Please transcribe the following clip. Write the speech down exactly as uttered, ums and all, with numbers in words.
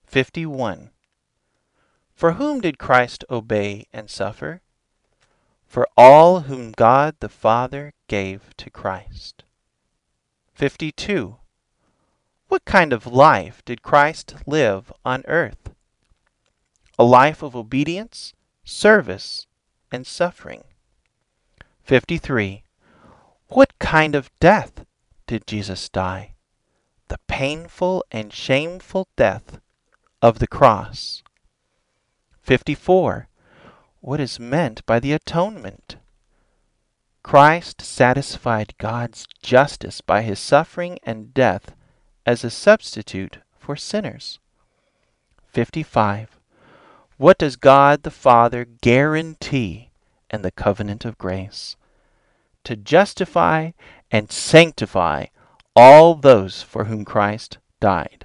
fifty-one. For whom did Christ obey and suffer? For all whom God the Father gave to Christ. fifty-two. What kind of life did Christ live on earth? A life of obedience, service, and suffering. fifty-three. What kind of death did Jesus die? The painful and shameful death of the cross. fifty-four. What is meant by the atonement? Christ satisfied God's justice by his suffering and death as a substitute for sinners. fifty-five. What does God the Father guarantee in the covenant of grace? To justify and sanctify all those for whom Christ died.